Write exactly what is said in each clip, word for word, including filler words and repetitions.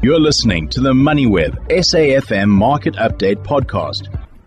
You're listening to the MoneyWeb S A F M Market Update Podcast.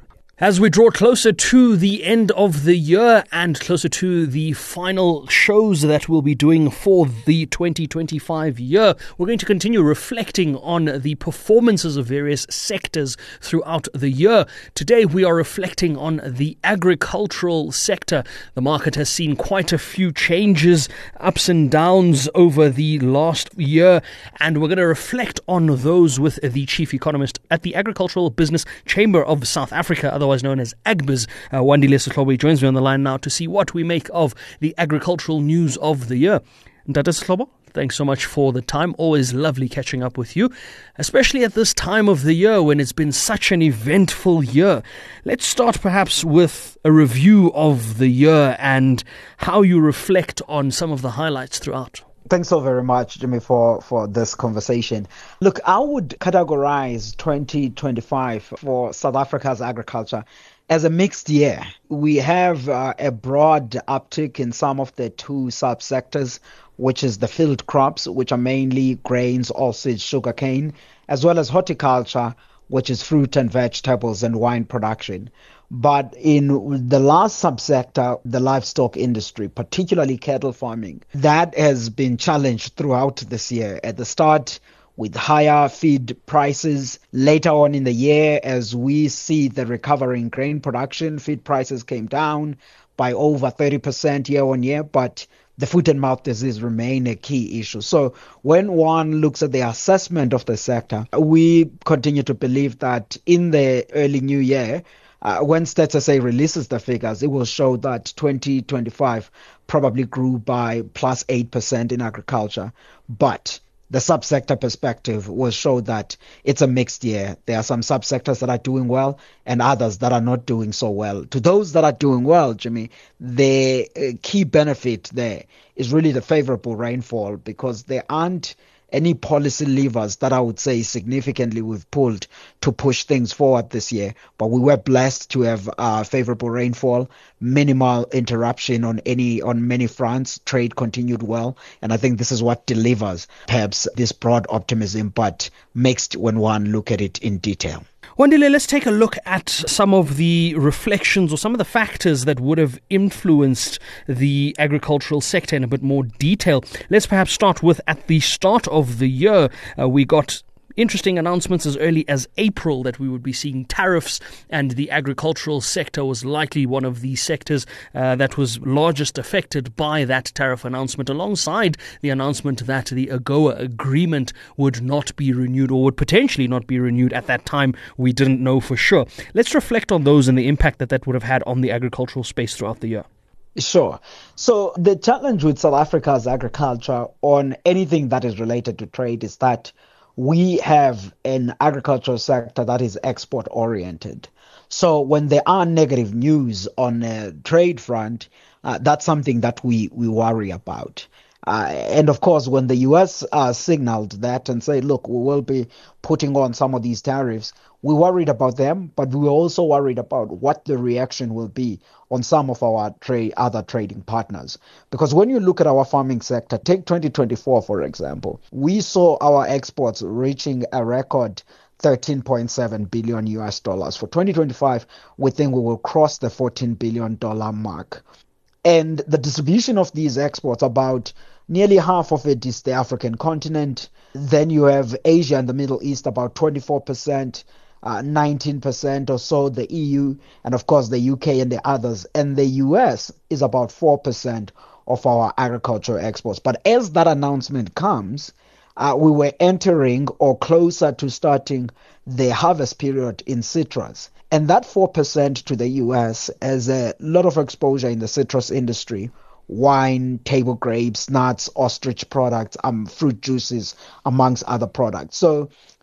As we draw closer to the end of the year and closer to the final shows that we'll be doing for the twenty twenty-five year, we're going to continue reflecting on the performances of various sectors throughout the year. Today we are reflecting on the agricultural sector. The market has seen quite a few changes, ups and downs over the last year, and we're going to reflect on those with the chief economist at the Agricultural Business Chamber of South Africa, otherwise known as AGBIZ. Uh, Wandile Sihlobo joins me on the line now to see what we make of the agricultural news of the year. Ntate Sihlobo, thanks so much for the time. Always lovely catching up with you, especially at this time of the year when it's been such an eventful year. Let's start perhaps with a review of the year and how you reflect on some of the highlights throughout. Thanks so very much, Jimmy, for, for this conversation. Look, I would categorize twenty twenty-five for South Africa's agriculture as a mixed year. We have uh, a broad uptick in some of the two subsectors, which is the field crops, which are mainly grains, oilseeds, sugarcane, as well as horticulture, which is fruit and vegetables and wine production. But in the last subsector, the livestock industry, particularly cattle farming, that has been challenged throughout this year. At the start, with higher feed prices. Later on in the year, as we see the recovery in grain production, feed prices came down by over thirty percent year on year, but the foot and mouth disease remain a key issue. So when one looks at the assessment of the sector, we continue to believe that in the early new year, Uh, when Stats S A releases the figures, it will show that twenty twenty-five probably grew by plus eight percent in agriculture. But the subsector perspective will show that it's a mixed year. There are some subsectors that are doing well and others that are not doing so well. To those that are doing well, Jimmy, the uh, key benefit there is really the favorable rainfall, because there aren't any policy levers that I would say significantly we've pulled to push things forward this year. But we were blessed to have uh, favorable rainfall, minimal interruption on any on many fronts. Trade continued well, and I think this is what delivers perhaps this broad optimism, but mixed when one look at it in detail. Wandile, let's take a look at some of the reflections or some of the factors that would have influenced the agricultural sector in a bit more detail. Let's perhaps start with at the start of the year, uh, we got interesting announcements as early as April that we would be seeing tariffs, and the agricultural sector was likely one of the sectors uh, that was largest affected by that tariff announcement, alongside the announcement that the AGOA agreement would not be renewed, or would potentially not be renewed. At that time, we didn't know for sure. Let's reflect on those and the impact that that would have had on the agricultural space throughout the year. Sure. So the challenge with South Africa's agriculture on anything that is related to trade is that we have an agricultural sector that is export oriented. So when there are negative news on a trade front, uh, that's something that we, we worry about. Uh, and of course, when the U S uh, signaled that and said, look, we will be putting on some of these tariffs, we worried about them, but we were also worried about what the reaction will be on some of our trade, other trading partners. Because when you look at our farming sector, take twenty twenty-four, for example, we saw our exports reaching a record thirteen point seven billion U S dollars. For twenty twenty-five, we think we will cross the fourteen billion dollars mark. And the distribution of these exports, about nearly half of it is the African continent. Then you have Asia and the Middle East, about twenty-four percent, uh, nineteen percent or so, the E U, and of course the U K and the others. And the U S is about four percent of our agricultural exports. But as that announcement comes, uh, we were entering or closer to starting the harvest period in citrus. And that four percent to the U S has a lot of exposure in the citrus industry. Wine, table grapes, nuts, ostrich products, um, fruit juices, amongst other products. So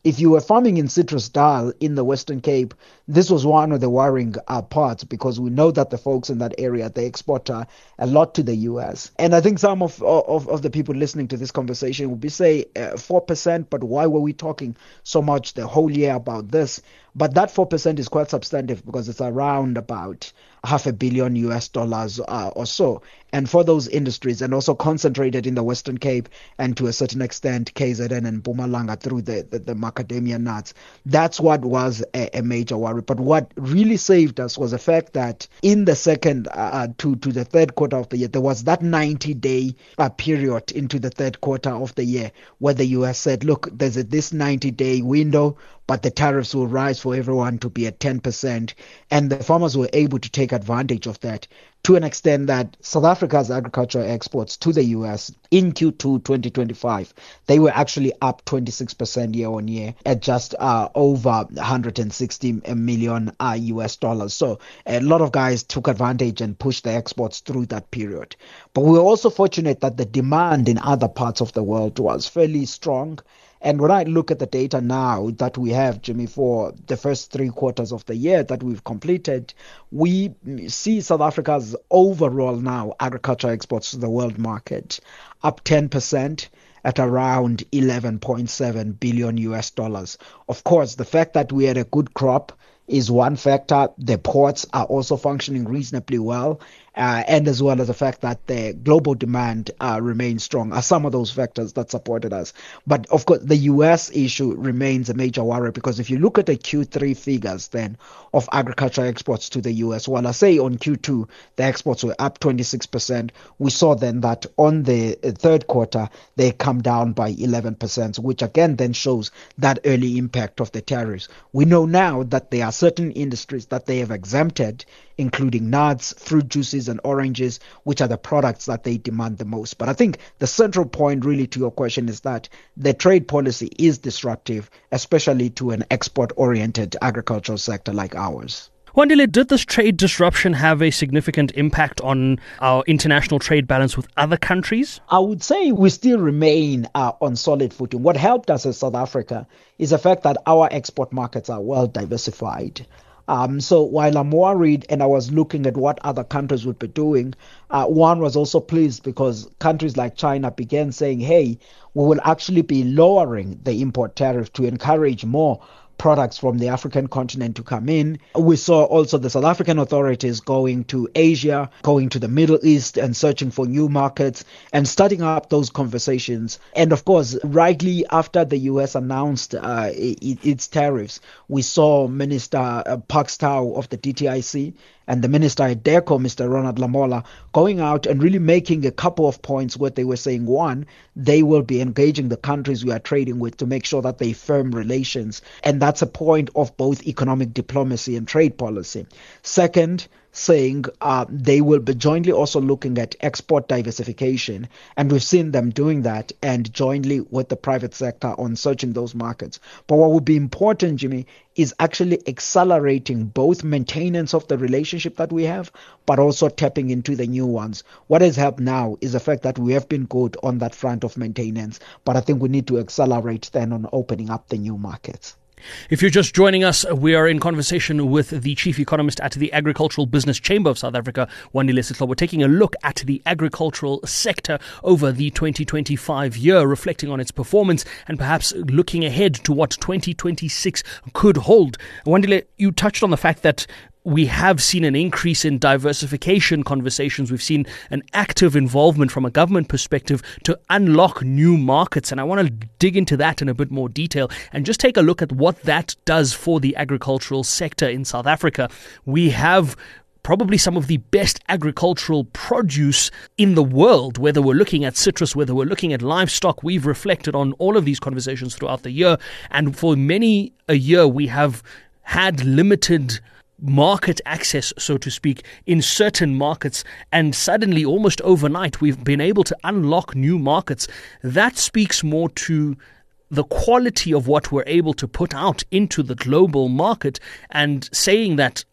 if you were farming in citrus dal in the Western Cape, this was one of the worrying uh, parts, because we know that the folks in that area, they export uh, a lot to the U S. And I think some of, of, of the people listening to this conversation will be say uh, four percent, but why were we talking so much the whole year about this? But that four percent is quite substantive, because it's around about half a billion U S dollars uh, or so. And for those industries, and also concentrated in the Western Cape and to a certain extent K Z N and Mpumalanga through the, the, the macadamia nuts, that's what was a, a major worry. But what really saved us was the fact that in the second uh, to, to the third quarter of the year, there was that ninety-day uh, period into the third quarter of the year where the U S said, look, there's a, this ninety-day window, but the tariffs will rise for everyone to be at ten percent. And the farmers were able to take advantage of that to an extent that South Africa's agricultural exports to the U S in Q two twenty twenty-five, they were actually up twenty-six percent year on year at just uh, over one hundred sixty million uh, U S dollars. So a lot of guys took advantage and pushed the exports through that period. But we were also fortunate that the demand in other parts of the world was fairly strong. And when I look at the data now that we have, Jimmy, for the first three quarters of the year that we've completed, we see South Africa's overall now agriculture exports to the world market up ten percent at around eleven point seven billion U S dollars. Of course, the fact that we had a good crop is one factor. The ports are also functioning reasonably well. Uh, and as well as the fact that the global demand uh, remains strong are some of those factors that supported us. But of course, the U S issue remains a major worry, because if you look at the Q three figures then of agriculture exports to the U S, well, I say on Q two, the exports were up twenty-six percent. We saw then that on the third quarter, they come down by eleven percent, which again then shows that early impact of the tariffs. We know now that there are certain industries that they have exempted, including nuts, fruit juices, and oranges, which are the products that they demand the most. But I think the central point really to your question is that the trade policy is disruptive, especially to an export-oriented agricultural sector like ours. Wandile, did this trade disruption have a significant impact on our international trade balance with other countries? I would say we still remain uh, on solid footing. What helped us as South Africa is the fact that our export markets are well diversified. Um, so while I'm worried and I was looking at what other countries would be doing, uh, one was also pleased because countries like China began saying, hey, we will actually be lowering the import tariff to encourage more products from the African continent to come in. We saw also the South African authorities going to Asia, going to the Middle East and searching for new markets and starting up those conversations. And of course, rightly after the U S announced uh, it, its tariffs, we saw Minister uh, Park Stow of the D T I C and the Minister at DERCO, Mister Ronald Lamola, going out and really making a couple of points where they were saying, one, they will be engaging the countries we are trading with to make sure that they firm relations. And that's a point of both economic diplomacy and trade policy. Second, saying uh, they will be jointly also looking at export diversification. And we've seen them doing that and jointly with the private sector on searching those markets. But what would be important, Jimmy, is actually accelerating both maintenance of the relationship that we have, but also tapping into the new ones. What has helped now is the fact that we have been good on that front of maintenance, but I think we need to accelerate then on opening up the new markets. If you're just joining us, we are in conversation with the Chief Economist at the Agricultural Business Chamber of South Africa, Wandile Sihlobo. We're taking a look at the agricultural sector over the twenty twenty-five year, reflecting on its performance and perhaps looking ahead to what twenty twenty-six could hold. Wandile, you touched on the fact that we have seen an increase in diversification conversations. We've seen an active involvement from a government perspective to unlock new markets. And I want to dig into that in a bit more detail and just take a look at what that does for the agricultural sector in South Africa. We have probably some of the best agricultural produce in the world, whether we're looking at citrus, whether we're looking at livestock. We've reflected on all of these conversations throughout the year. And for many a year, we have had limited market access, so to speak, in certain markets, and suddenly, almost overnight, we've been able to unlock new markets. That speaks more to the quality of what we're able to put out into the global market, and saying that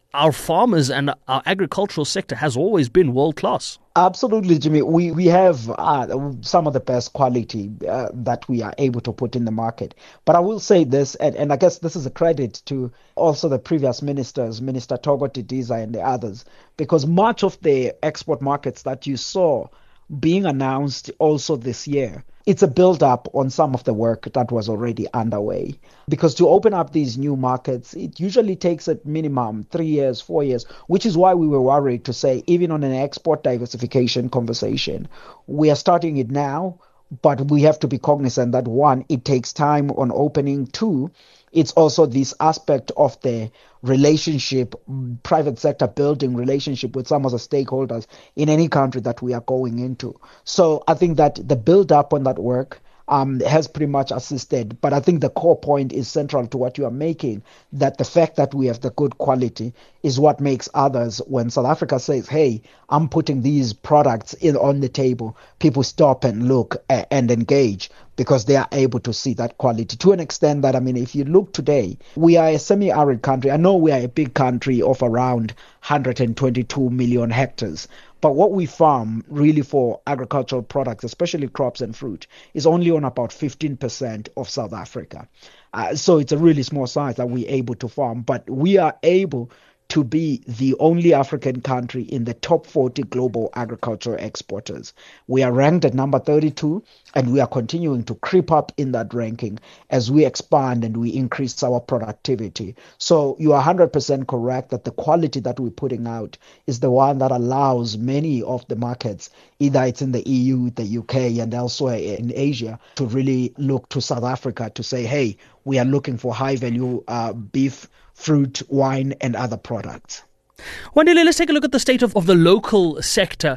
our farmers and our agricultural sector has always been world class. Absolutely, Jimmy. We we have uh, some of the best quality uh, that we are able to put in the market. But I will say this, and, and I guess this is a credit to also the previous ministers, Minister Togo Didiza and the others, because much of the export markets that you saw being announced also this year, it's a build-up on some of the work that was already underway. Because to open up these new markets, it usually takes at minimum three years, four years, which is why we were worried to say, even on an export diversification conversation, we are starting it now, but we have to be cognizant that one, it takes time on opening. Two, it's also this aspect of the relationship, private sector building relationship with some of the stakeholders in any country that we are going into. So I think that the build up on that work um, has pretty much assisted. But I think the core point is central to what you are making, that the fact that we have the good quality is what makes others, when South Africa says, hey, I'm putting these products in on the table, people stop and look uh, and engage, because they are able to see that quality to an extent that, I mean, if you look today, we are a semi-arid country. I know we are a big country of around one hundred twenty-two million hectares, but what we farm really for agricultural products, especially crops and fruit, is only on about fifteen percent of South Africa. Uh, so it's a really small size that we're able to farm, but we are able to be the only African country in the top forty global agricultural exporters. We are ranked at number thirty-two, and we are continuing to creep up in that ranking as we expand and we increase our productivity. So you are one hundred percent correct that the quality that we're putting out is the one that allows many of the markets, either it's in the E U, the U K, and elsewhere in Asia, to really look to South Africa to say, hey, we are looking for high value uh, beef, fruit, wine, and other products. Wandile, let's take a look at the state of, of the local sector.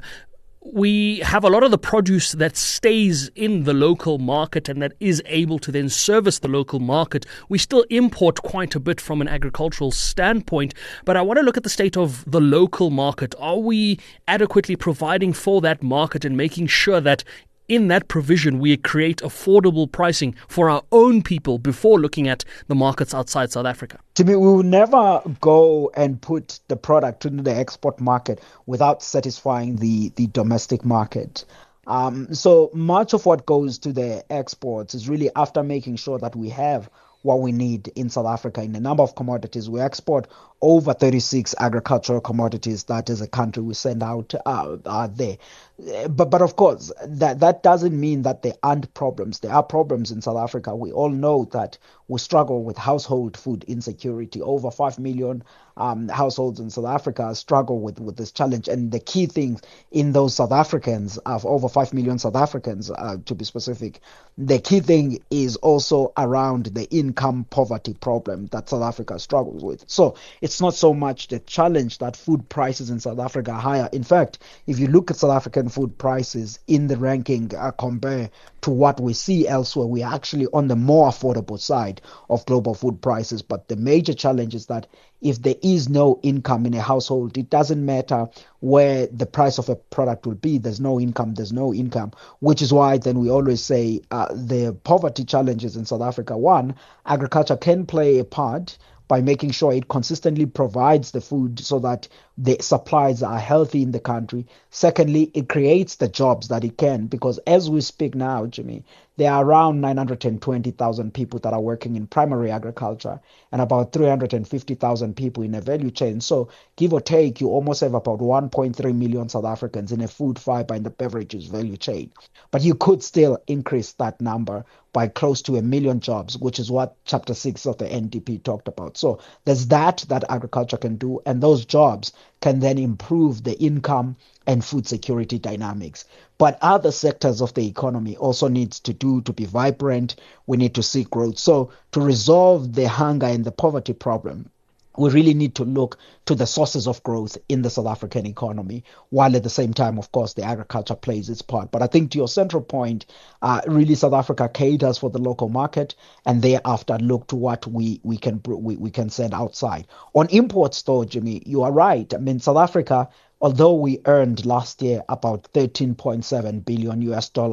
We have a lot of the produce that stays in the local market and that is able to then service the local market. We still import quite a bit from an agricultural standpoint, but I want to look at the state of the local market. Are we adequately providing for that market and making sure that in that provision we create affordable pricing for our own people before looking at the markets outside South Africa? To me, we will never go and put the product into the export market without satisfying the, the domestic market. Um, so much of what goes to the exports is really after making sure that we have what we need in South Africa in a number of commodities. We export over thirty-six agricultural commodities that as a country we send out uh, uh, there. But but of course, that, that doesn't mean that there aren't problems. There are problems in South Africa. We all know that we struggle with household food insecurity. Over five million um, households in South Africa struggle with, with this challenge. And the key things in those South Africans, of over five million South Africans uh, to be specific, the key thing is also around the income poverty problem that South Africa struggles with. So it's not so much the challenge that food prices in South Africa are higher. In fact, if you look at South African food prices in the ranking uh, compared to what we see elsewhere, we are actually on the more affordable side of global food prices. But the major challenge is that if there is no income in a household, it doesn't matter where the price of a product will be. There's no income, there's no income, which is why then we always say uh, the poverty challenges in South Africa. One, agriculture can play a part by making sure it consistently provides the food so that the supplies are healthy in the country. Secondly, it creates the jobs that it can, because as we speak now, Jimmy, there are around nine hundred twenty thousand people that are working in primary agriculture and about three hundred fifty thousand people in a value chain. So give or take, you almost have about one point three million South Africans in a food, fiber, and the beverages value chain. But you could still increase that number by close to a million jobs, which is what Chapter six of the N D P talked about. So there's that that agriculture can do, and those jobs can then improve the income and food security dynamics. But other sectors of the economy also needs to do to be vibrant. We need to see growth. So to resolve the hunger and the poverty problem, we really need to look to the sources of growth in the South African economy, while at the same time, of course, the agriculture plays its part. But I think to your central point, uh, really South Africa caters for the local market, and thereafter look to what we, we can we, we can send outside. On imports, though, Jimmy, you are right. I mean, South Africa, although we earned last year about thirteen point seven billion U S dollars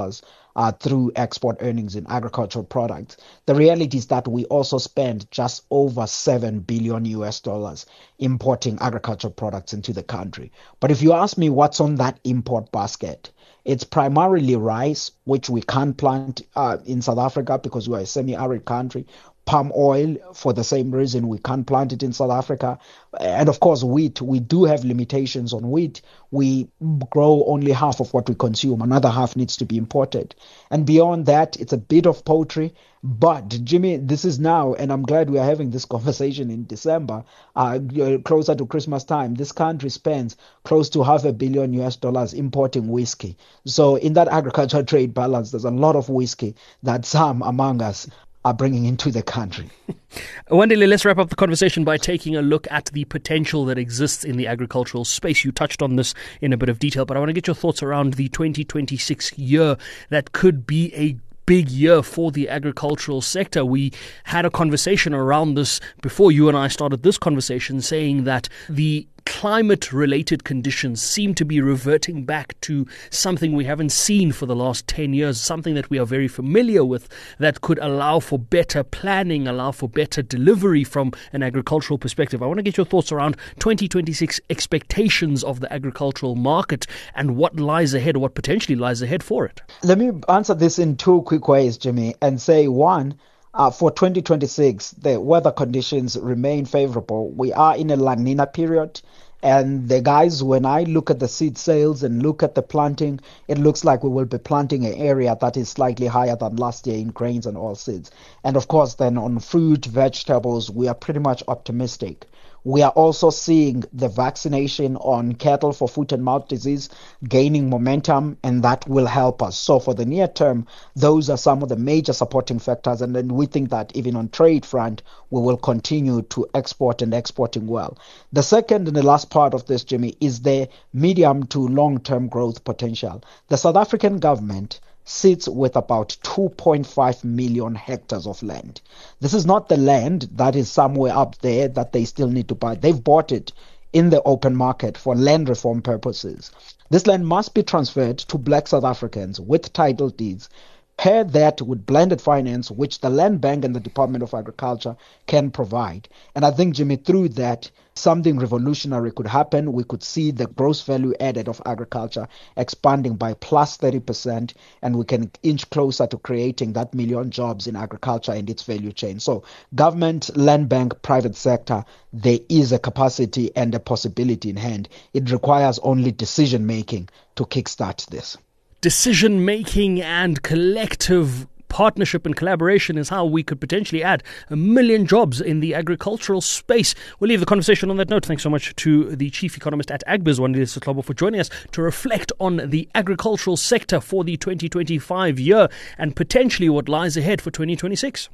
uh, through export earnings in agricultural products. The reality is that we also spend just over seven billion U S dollars importing agricultural products into the country. But if you ask me what's on that import basket, it's primarily rice, which we can't plant uh, in South Africa because we're a semi-arid country. Palm oil, for the same reason, we can't plant it in South Africa. And of course, wheat. We do have limitations on wheat. We grow only half of what we consume. Another half needs to be imported. And beyond that, it's a bit of poultry. But, Jimmy, this is now, and I'm glad we are having this conversation in December, uh, closer to Christmas time. This country spends close to half a billion U S dollars importing whiskey. So in that agricultural trade balance, there's a lot of whiskey that some among us are bringing into the country. Wandile, let's wrap up the conversation by taking a look at the potential that exists in the agricultural space. You touched on this in a bit of detail, but I want to get your thoughts around the twenty twenty-six year that could be a big year for the agricultural sector. We had a conversation around this before you and I started this conversation, saying that the climate-related conditions seem to be reverting back to something we haven't seen for the last ten years, something that we are very familiar with, that could allow for better planning, allow for better delivery from an agricultural perspective. I want to get your thoughts around twenty twenty-six expectations of the agricultural market and what lies ahead, or what potentially lies ahead for it. Let me answer this in two quick ways, Jimmy, and say, one, Uh, for twenty twenty-six, the weather conditions remain favorable. We are in a La Nina period. And the guys, when I look at the seed sales and look at the planting, it looks like we will be planting an area that is slightly higher than last year in grains and oilseeds. And of course, then on fruit, vegetables, we are pretty much optimistic. We are also seeing the vaccination on cattle for foot and mouth disease gaining momentum, and that will help us. So for the near term, those are some of the major supporting factors. And then we think that even on trade front, we will continue to export and exporting well. The second and the last part of this, Jimmy, is the medium to long-term growth potential. The South African government sits with about two point five million hectares of land. This is not the land that is somewhere up there that they still need to buy. They've bought it in the open market for land reform purposes. This land must be transferred to black South Africans with title deeds. Pair that with blended finance, which the Land Bank and the Department of Agriculture can provide. And I think, Jimmy, through that, something revolutionary could happen. We could see the gross value added of agriculture expanding by plus thirty percent, and we can inch closer to creating that million jobs in agriculture and its value chain. So government, land bank, private sector, there is a capacity and a possibility in hand. It requires only decision making to kickstart this. Decision-making and collective partnership and collaboration is how we could potentially add a million jobs in the agricultural space. We'll leave the conversation on that note. Thanks so much to the Chief Economist at Agbiz, Wandile Sihlobo, for joining us to reflect on the agricultural sector for the twenty twenty-five year and potentially what lies ahead for twenty twenty-six.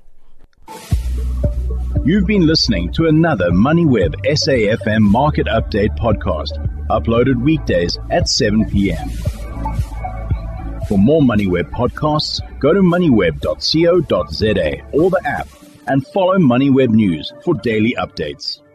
You've been listening to another MoneyWeb S A F M Market Update podcast, uploaded weekdays at seven p.m. For more MoneyWeb podcasts, go to moneyweb dot co dot za or the app and follow MoneyWeb News for daily updates.